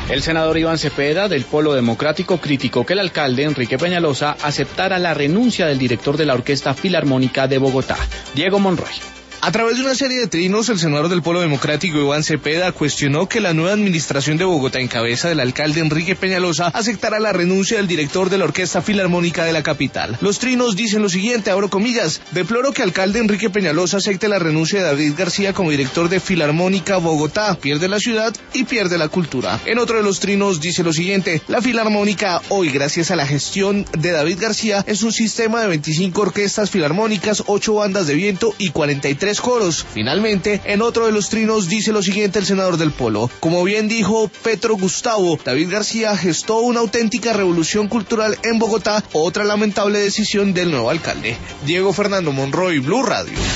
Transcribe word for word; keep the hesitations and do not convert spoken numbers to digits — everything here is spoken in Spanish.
El senador Iván Cepeda, del Polo Democrático, criticó que el alcalde Enrique Peñalosa aceptara la renuncia del director de la Orquesta Filarmónica de Bogotá, Diego Monroy. A través de una serie de trinos, el senador del Polo Democrático, Iván Cepeda, cuestionó que la nueva administración de Bogotá, en cabeza del alcalde Enrique Peñalosa, aceptara la renuncia del director de la Orquesta Filarmónica de la capital. Los trinos dicen lo siguiente, abro comillas: deploro que alcalde Enrique Peñalosa acepte la renuncia de David García como director de Filarmónica Bogotá. Pierde la ciudad y pierde la cultura. En otro de los trinos dice lo siguiente: la Filarmónica, hoy, gracias a la gestión de David García, es un sistema de veinticinco orquestas filarmónicas, ocho bandas de viento y cuarenta y tres coros. Finalmente, en otro de los trinos dice lo siguiente el senador del Polo: como bien dijo Petro Gustavo, David García gestó una auténtica revolución cultural en Bogotá, otra lamentable decisión del nuevo alcalde. Diego Fernando Monroy, Blue Radio.